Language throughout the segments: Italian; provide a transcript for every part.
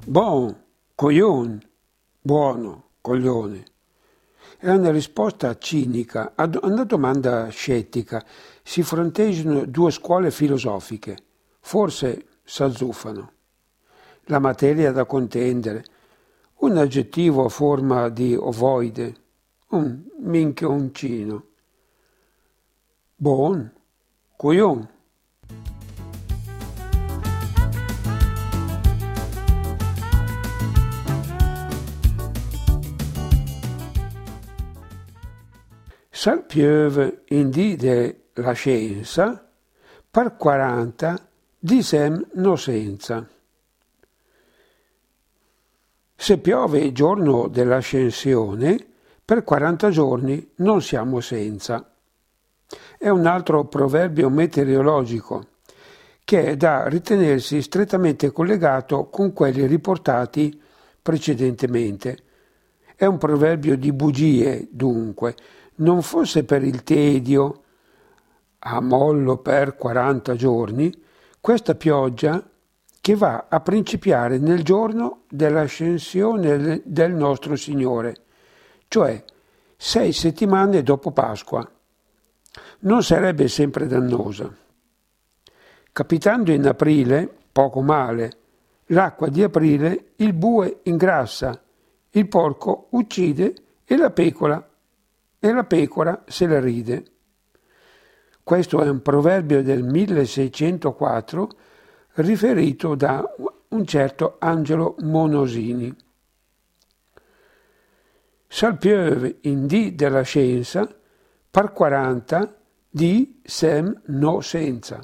Bon, coglione, buono, coglione. È una risposta cinica a una domanda scettica. Si fronteggiano due scuole filosofiche, forse s'azzuffano. La materia da contendere, un aggettivo a forma di ovoide, un minchioncino. Buon, coglione. Sal piove in dì della scienza, per 40 disem no senza. Se piove il giorno dell'ascensione, per 40 giorni non siamo senza. È un altro proverbio meteorologico che è da ritenersi strettamente collegato con quelli riportati precedentemente. È un proverbio di bugie, dunque. Non fosse per il tedio, a mollo per 40 giorni, questa pioggia che va a principiare nel giorno dell'ascensione del nostro Signore, cioè 6 settimane dopo Pasqua. Non sarebbe sempre dannosa. Capitando in aprile, poco male, l'acqua di aprile il bue ingrassa, il porco uccide e la pecora se la ride. Questo è un proverbio del 1604 riferito da un certo Angelo Monosini. Sal piove in dì della scienza, par 40 di sem no senza.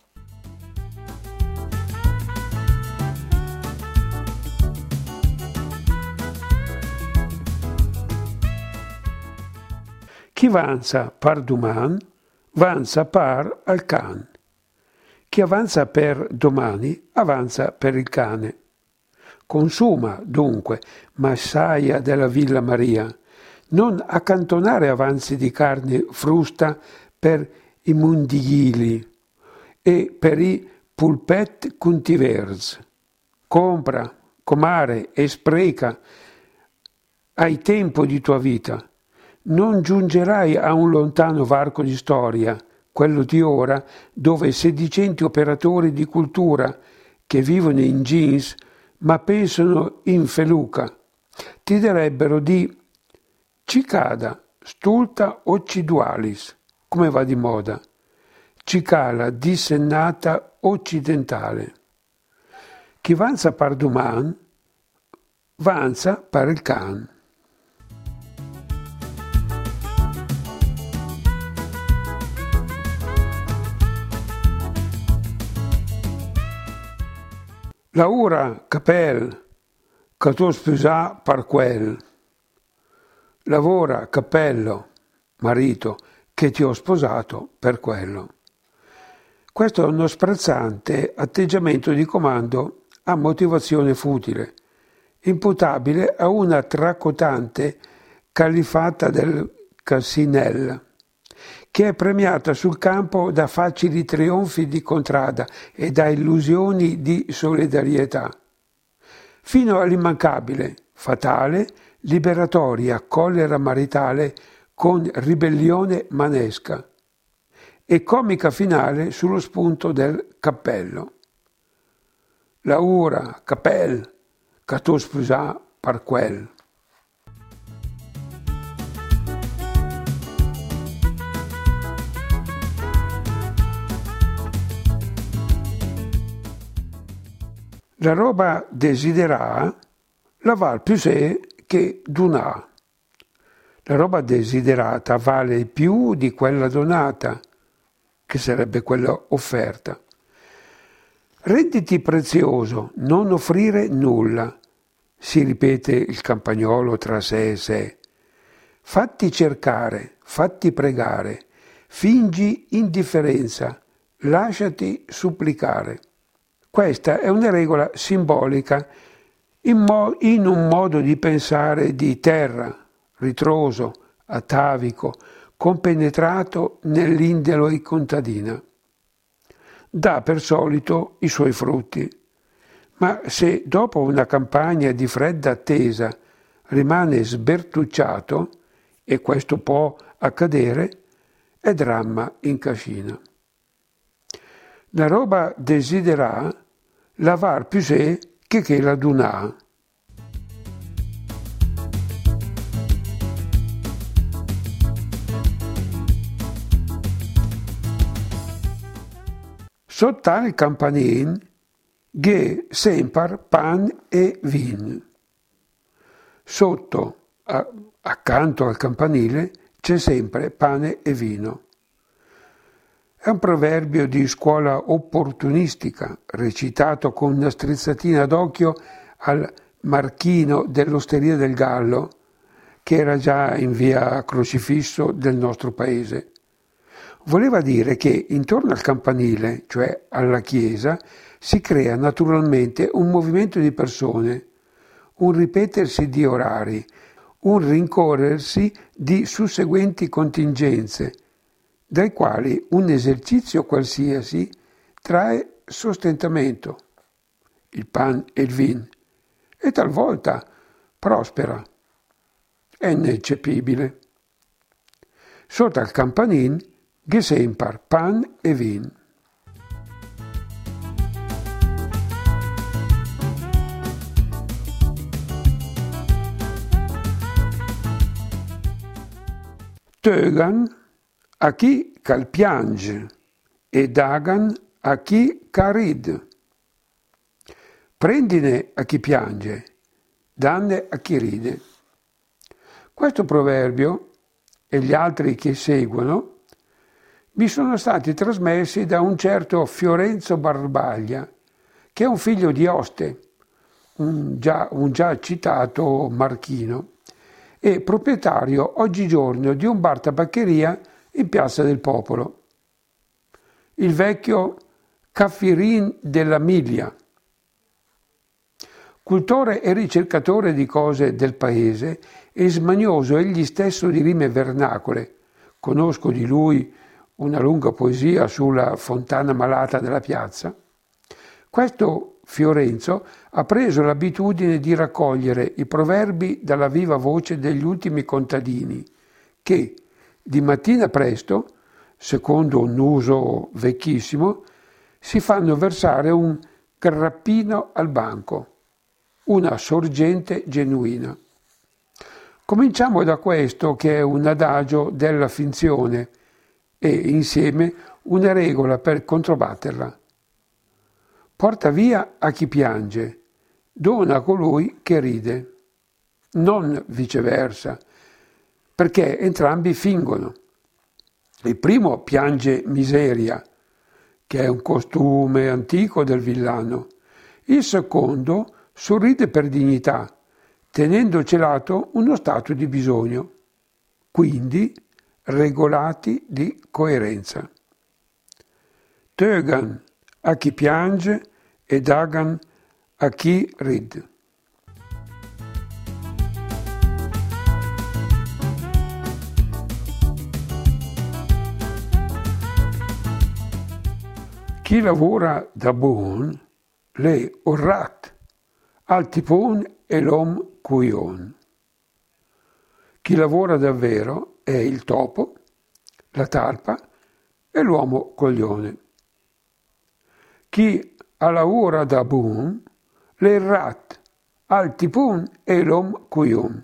Chi avanza par duman, avanza par al can. Chi avanza per domani, avanza per il cane. Consuma, dunque, massaia della Villa Maria, non accantonare avanzi di carne frusta per i mundigili e per i pulpet cultivers. Compra, comare e spreca hai tempo di tua vita. Non giungerai a un lontano varco di storia, quello di ora, dove sedicenti operatori di cultura che vivono in jeans ma pensano in feluca ti direbbero di cicada stulta occidualis, come va di moda, cicala dissennata occidentale. Chi vanza par duman, vanza par il can. Laura capel, che tu sposà par quel. Lavora, cappello, marito, che ti ho sposato per quello. Questo è uno sprezzante atteggiamento di comando a motivazione futile, imputabile a una tracotante califata del Cassinella, che è premiata sul campo da facili trionfi di contrada e da illusioni di solidarietà, fino all'immancabile, fatale, liberatoria collera maritale con ribellione manesca e comica finale sullo spunto del cappello. Laura, capel, che tu sposà par quel. La roba desiderà la val più sé che donà. La roba desiderata vale più di quella donata, che sarebbe quella offerta. Renditi prezioso, non offrire nulla, si ripete il campagnolo tra sé e sé. Fatti cercare, fatti pregare, fingi indifferenza, lasciati supplicare. Questa è una regola simbolica in un modo di pensare di terra, ritroso, atavico, compenetrato nell'indole contadina. Dà per solito i suoi frutti, Ma se dopo una campagna di fredda attesa rimane sbertucciato, e questo può accadere, è dramma in cascina. La roba desiderà lavar più sé che la dunà. Sotto il campanin ghe sempre pan e vin. Sotto, accanto al campanile, c'è sempre pane e vino. È un proverbio di scuola opportunistica, recitato con una strizzatina d'occhio al marchino dell'Osteria del Gallo, che era già in via Crocifisso del nostro paese. Voleva dire che intorno al campanile, cioè alla chiesa, si crea naturalmente un movimento di persone, un ripetersi di orari, un rincorrersi di susseguenti contingenze, dai quali un esercizio qualsiasi trae sostentamento, il pan e il vin, e talvolta prospera. È ineccepibile. Sotto al campanin ghe sempre pan e vin. Tögan a chi cal piange e dagan a chi carid. Prendine a chi piange, danne a chi ride. Questo proverbio e gli altri che seguono mi sono stati trasmessi da un certo Fiorenzo Barbaglia, che è un figlio di Oste, un già citato marchino, e proprietario oggigiorno di un bar tabaccheria in Piazza del Popolo. Il vecchio Caffirin della Miglia. Cultore e ricercatore di cose del paese e smanioso egli stesso di rime vernacole. Conosco di lui una lunga poesia sulla fontana malata della piazza. Questo Fiorenzo ha preso l'abitudine di raccogliere i proverbi dalla viva voce degli ultimi contadini che, di mattina presto, secondo un uso vecchissimo, si fanno versare un grappino al banco, una sorgente genuina. Cominciamo da questo che è un adagio della finzione e insieme una regola per controbatterla. Porta via a chi piange, dona a colui che ride, non viceversa, perché entrambi fingono. Il primo piange miseria, che è un costume antico del villano. Il secondo sorride per dignità, tenendo celato uno stato di bisogno, quindi regolati di coerenza. Tögan a chi piange e dagan a chi ride. Chi lavora da buon, le orrat, al tipon e l'om cuion. Chi lavora davvero è il topo, la talpa e l'uomo coglione. Chi lavora da buon, le rat, al tipon e l'om cuion.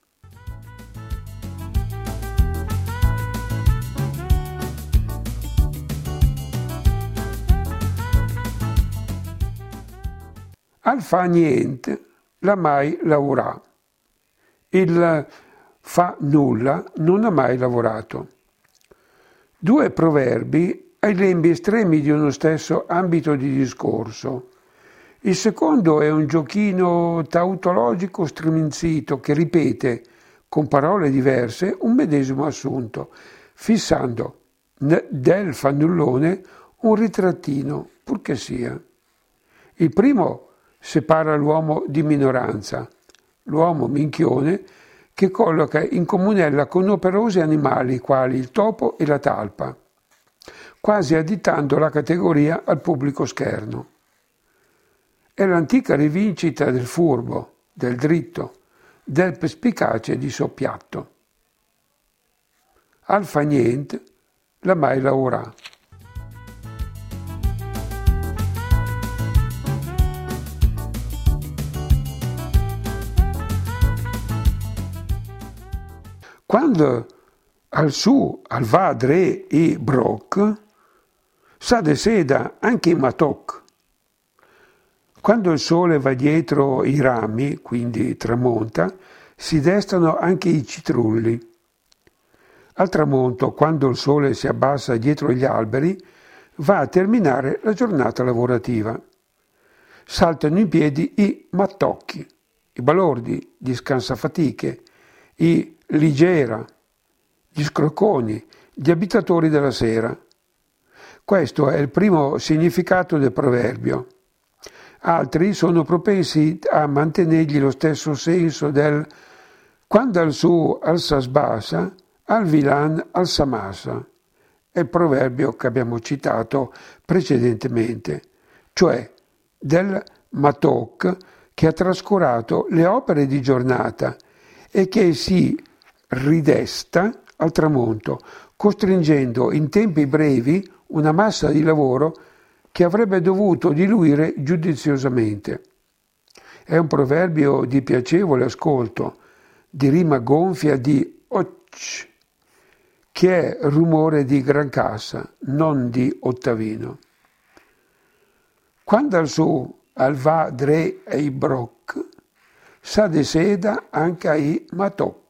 Al fa niente, la mai lavorà. Il fa nulla non ha mai lavorato. Due proverbi ai lembi estremi di uno stesso ambito di discorso. Il secondo è un giochino tautologico striminzito che ripete, con parole diverse, un medesimo assunto, fissando del fannullone un ritrattino, purché sia. Il primo separa l'uomo di minoranza, l'uomo minchione che colloca in comunella con operosi animali quali il topo e la talpa, quasi additando la categoria al pubblico scherno. È l'antica rivincita del furbo, del dritto, del perspicace di soppiatto. Al fa nient, la mai lavorà. Quando al va dre i broc, sa de seda anche i matoc. Quando il sole va dietro i rami, quindi tramonta, si destano anche i citrulli. Al tramonto, quando il sole si abbassa dietro gli alberi, va a terminare la giornata lavorativa. Saltano in piedi i mattocchi, i balordi, gli scansafatiche, i ligera, gli scrocconi, gli abitatori della sera. Questo è il primo significato del proverbio. Altri sono propensi a mantenergli lo stesso senso del quando al su alza sbassa, al vilan alza massa. È il proverbio che abbiamo citato precedentemente, cioè del matok che ha trascurato le opere di giornata e che si ridesta al tramonto, costringendo in tempi brevi una massa di lavoro che avrebbe dovuto diluire giudiziosamente. È un proverbio di piacevole ascolto, di rima gonfia di och, che è rumore di gran cassa, non di ottavino. Quando al su al va dre ei broc, sa de seda anche ai matok.